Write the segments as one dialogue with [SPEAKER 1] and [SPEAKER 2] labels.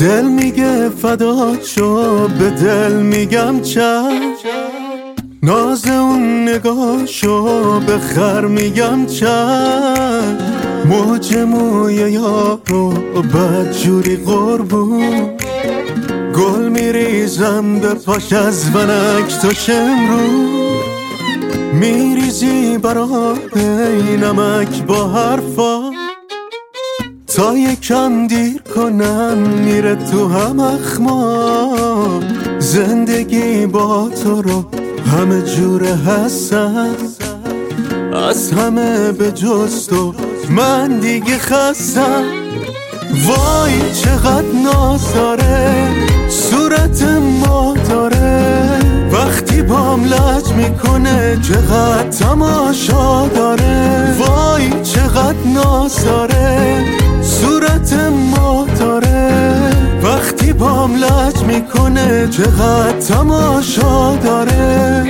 [SPEAKER 1] دل میگه فدا شو، به دل میگم چشم. ناز اون نگاهشو به خر میگم چشم. موج موی یارو بدجوری قربون، گل میریزم به پاش از ونک تا شمرو. میریزی برای نمک با حرفا، تا یکم دیر کنم میره تو هم اخما. زندگی با تو رو همه جوره هستم، از همه به جز تو من دیگه خستم. وای چقدر ناز داره، صورت ما داره، وقتی بام لج میکنه چقدر تماشا داره. وای چقدر ناز داره، صورت ما داره، وقتی بام لج میکنه چقدر تماشا داره.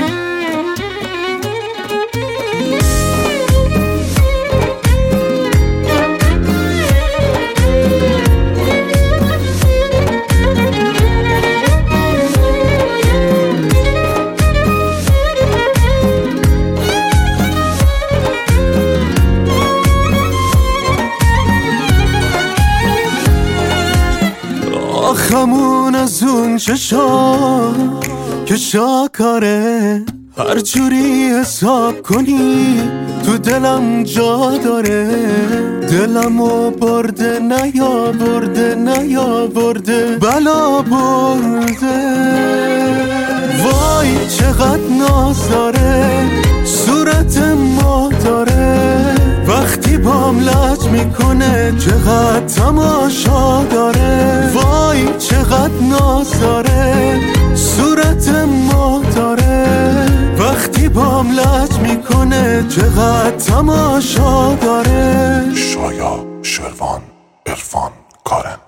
[SPEAKER 1] آخمون از اون چشا که شاکاره، هر جوری حساب کنی تو دلم جا داره. دلمو برده نیاورده، نیاورده بلا برده. وای چقدر ناز داره، صورت ما داره، وقتی بام لج میکنه چقدر تماشا داره. وای چقدر ناز داره، صورت ما داره، وقتی بام لج میکنه چقدر تماشا داره.
[SPEAKER 2] شایا، شروان، عرفان، کارن.